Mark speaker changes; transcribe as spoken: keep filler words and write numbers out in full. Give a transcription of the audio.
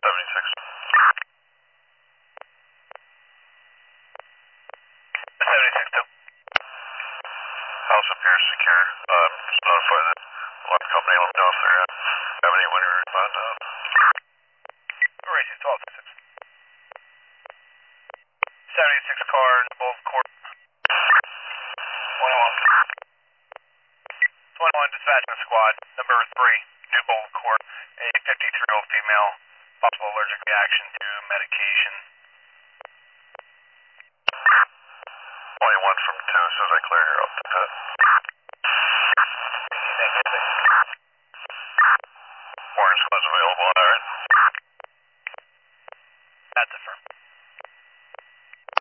Speaker 1: seventy-six. seventy-six two. House appears secure. Um, just notify the alarm company. Let me know if they're uh, having anyone to respond to. Racing twelve six. seventy-six car in both court. twenty-one. twenty-one dispatching squad, number three, New Bold Court, a fifty-three-year-old female, possible allergic reaction to medication. twenty-one from two, as soon as I clear her up to pit. Warning squad's available.